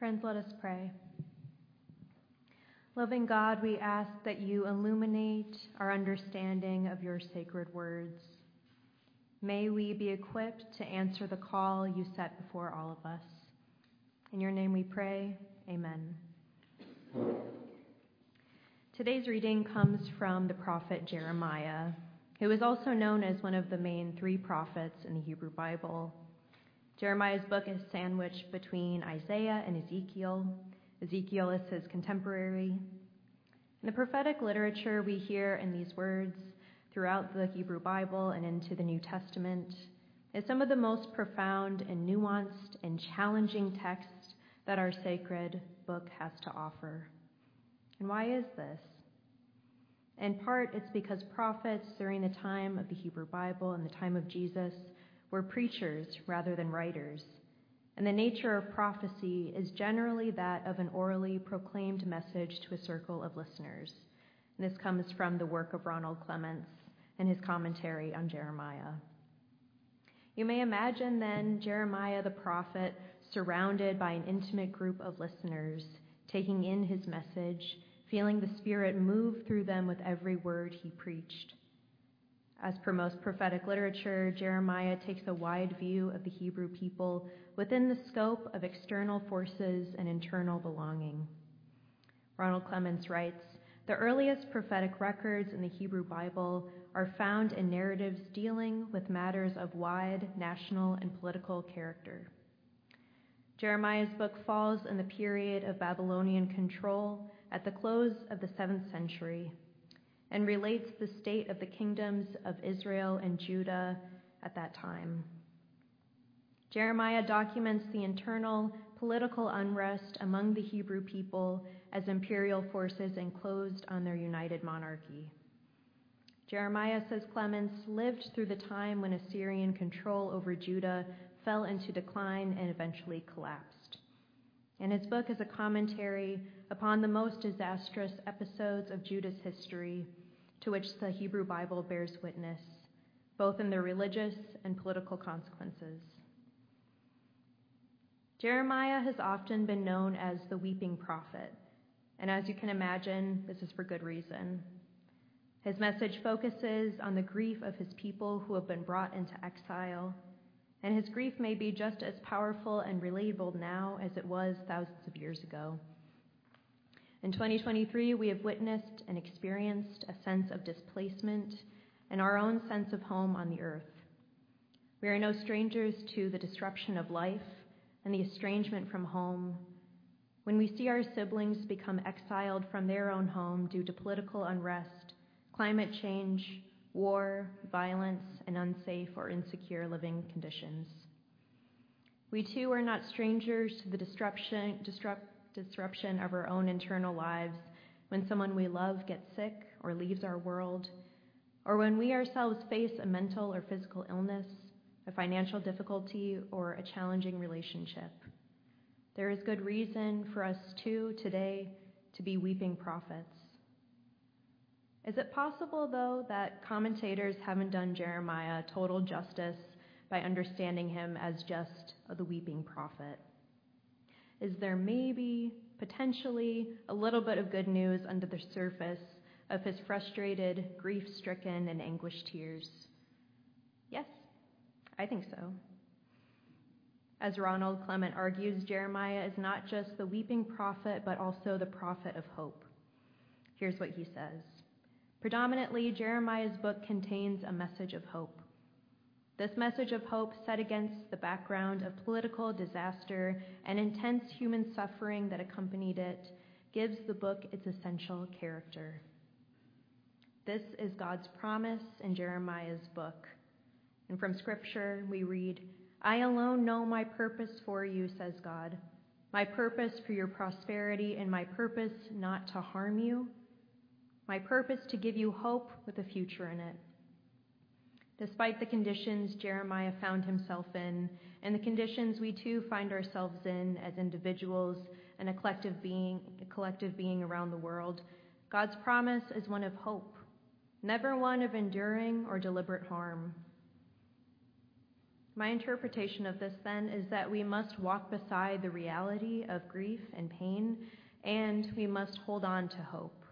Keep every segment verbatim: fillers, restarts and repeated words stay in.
Friends, let us pray. Loving God, we ask that you illuminate our understanding of your sacred words. May we be equipped to answer the call you set before all of us. In your name we pray, amen. Today's reading comes from the prophet Jeremiah, who is also known as one of the main three prophets in the Hebrew Bible. Jeremiah's book is sandwiched between Isaiah and Ezekiel. Ezekiel is his contemporary. In the prophetic literature we hear in these words throughout the Hebrew Bible and into the New Testament is some of the most profound and nuanced and challenging texts that our sacred book has to offer. And why is this? In part, it's because prophets during the time of the Hebrew Bible and the time of Jesus were preachers rather than writers, and the nature of prophecy is generally that of an orally proclaimed message to a circle of listeners. And this comes from the work of Ronald Clements and his commentary on Jeremiah. You may imagine then Jeremiah the prophet surrounded by an intimate group of listeners, taking in his message, feeling the Spirit move through them with every word he preached. As per most prophetic literature, Jeremiah takes a wide view of the Hebrew people within the scope of external forces and internal belonging. Ronald Clements writes, "The earliest prophetic records in the Hebrew Bible are found in narratives dealing with matters of wide national and political character. Jeremiah's book falls in the period of Babylonian control at the close of the seventh century and relates the state of the kingdoms of Israel and Judah at that time. Jeremiah documents the internal political unrest among the Hebrew people as imperial forces enclosed on their united monarchy. Jeremiah, says Clements, lived through the time when Assyrian control over Judah fell into decline and eventually collapsed. And his book is a commentary upon the most disastrous episodes of Judah's history to which the Hebrew Bible bears witness, both in their religious and political consequences. Jeremiah has often been known as the weeping prophet, and as you can imagine, this is for good reason. His message focuses on the grief of his people who have been brought into exile, and his grief may be just as powerful and relatable now as it was thousands of years ago. In twenty twenty-three, we have witnessed and experienced a sense of displacement and our own sense of home on the earth. We are no strangers to the disruption of life and the estrangement from home. When we see our siblings become exiled from their own home due to political unrest, climate change, war, violence, and unsafe or insecure living conditions. We too are not strangers to the disruption, disrupt, disruption of our own internal lives when someone we love gets sick or leaves our world, or when we ourselves face a mental or physical illness, a financial difficulty, or a challenging relationship. There is good reason for us too today to be weeping prophets. Is it possible, though, that commentators haven't done Jeremiah total justice by understanding him as just the weeping prophet? Is there maybe, potentially, a little bit of good news under the surface of his frustrated, grief-stricken, and anguished tears? Yes, I think so. As Ronald Clement argues, Jeremiah is not just the weeping prophet, but also the prophet of hope. Here's what he says. Predominantly, Jeremiah's book contains a message of hope. This message of hope, set against the background of political disaster and intense human suffering that accompanied it, gives the book its essential character. This is God's promise in Jeremiah's book. And from Scripture, we read, "I alone know my purpose for you, says God, my purpose for your prosperity and my purpose not to harm you, my purpose to give you hope with a future in it." Despite the conditions Jeremiah found himself in, and the conditions we too find ourselves in as individuals and a collective being, a collective being around the world, God's promise is one of hope, never one of enduring or deliberate harm. My interpretation of this, then, is that we must walk beside the reality of grief and pain, and we must hold on to hope.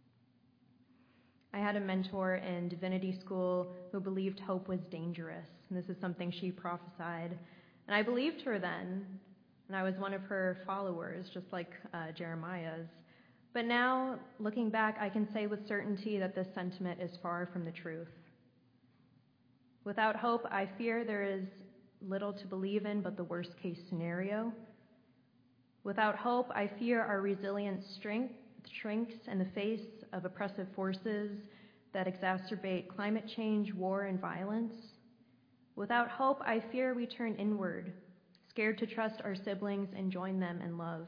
I had a mentor in divinity school who believed hope was dangerous, and this is something she prophesied. And I believed her then, and I was one of her followers, just like uh, Jeremiah's. But now, looking back, I can say with certainty that this sentiment is far from the truth. Without hope, I fear there is little to believe in but the worst-case scenario. Without hope, I fear our resilience strength shrinks in the face of oppressive forces that exacerbate climate change, war, and violence. Without hope, I fear we turn inward, scared to trust our siblings and join them in love.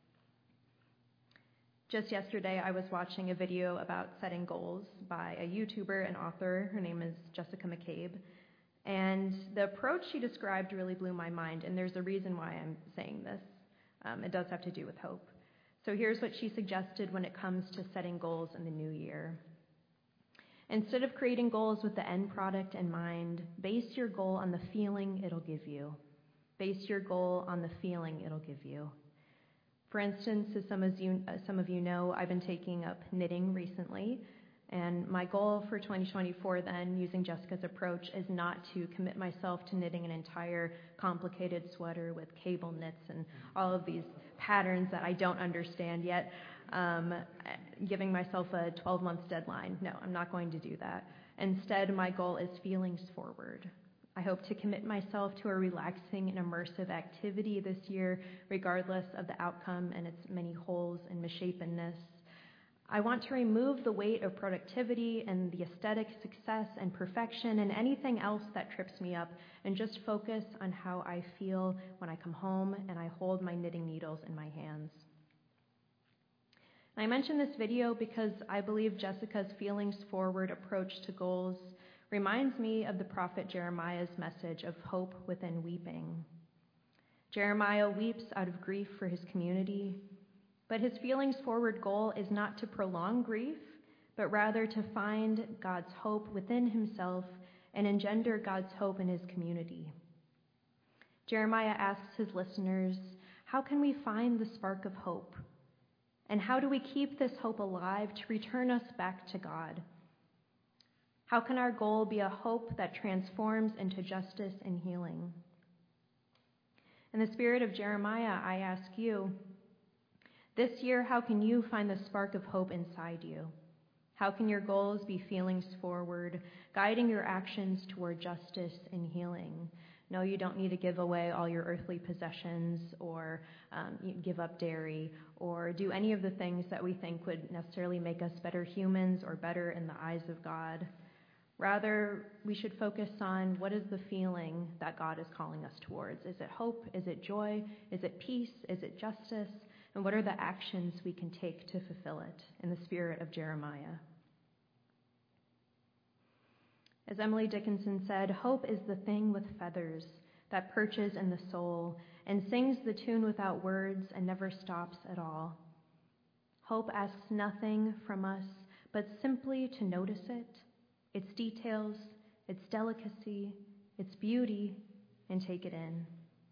Just yesterday, I was watching a video about setting goals by a YouTuber and author. Her name is Jessica McCabe. And the approach she described really blew my mind, and there's a reason why I'm saying this. Um, it does have to do with hope. So here's what she suggested when it comes to setting goals in the new year. Instead of creating goals with the end product in mind, base your goal on the feeling it'll give you. Base your goal on the feeling it'll give you. For instance, as some of you, uh, some of you know, I've been taking up knitting recently, and my goal for twenty twenty-four then, using Jessica's approach, is not to commit myself to knitting an entire complicated sweater with cable knits and all of these patterns that I don't understand yet, um, giving myself a twelve-month deadline. No, I'm not going to do that. Instead, my goal is feelings forward. I hope to commit myself to a relaxing and immersive activity this year, regardless of the outcome and its many holes and misshapenness. I want to remove the weight of productivity and the aesthetic success and perfection and anything else that trips me up, and just focus on how I feel when I come home and I hold my knitting needles in my hands. I mention this video because I believe Jessica's feelings forward approach to goals reminds me of the prophet Jeremiah's message of hope within weeping. Jeremiah weeps out of grief for his community, but his feelings forward goal is not to prolong grief, but rather to find God's hope within himself and engender God's hope in his community. Jeremiah asks his listeners, how can we find the spark of hope? And how do we keep this hope alive to return us back to God? How can our goal be a hope that transforms into justice and healing? In the spirit of Jeremiah, I ask you, this year, how can you find the spark of hope inside you? How can your goals be feelings forward, guiding your actions toward justice and healing? No, you don't need to give away all your earthly possessions or um, give up dairy or do any of the things that we think would necessarily make us better humans or better in the eyes of God. Rather, we should focus on what is the feeling that God is calling us towards. Is it hope? Is it joy? Is it peace? Is it justice? And what are the actions we can take to fulfill it in the spirit of Jeremiah? As Emily Dickinson said, hope is the thing with feathers that perches in the soul and sings the tune without words and never stops at all. Hope asks nothing from us but simply to notice it, its details, its delicacy, its beauty, and take it in.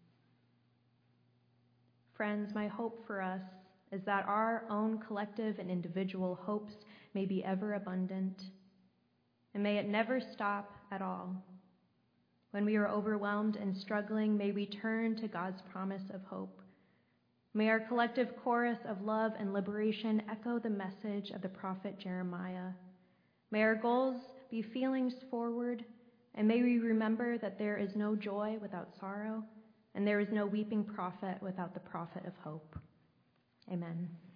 Friends, my hope for us is that our own collective and individual hopes may be ever abundant, and may it never stop at all. When we are overwhelmed and struggling, may we turn to God's promise of hope. May our collective chorus of love and liberation echo the message of the prophet Jeremiah. May our goals be feelings forward, and may we remember that there is no joy without sorrow, and there is no weeping prophet without the prophet of hope. Amen.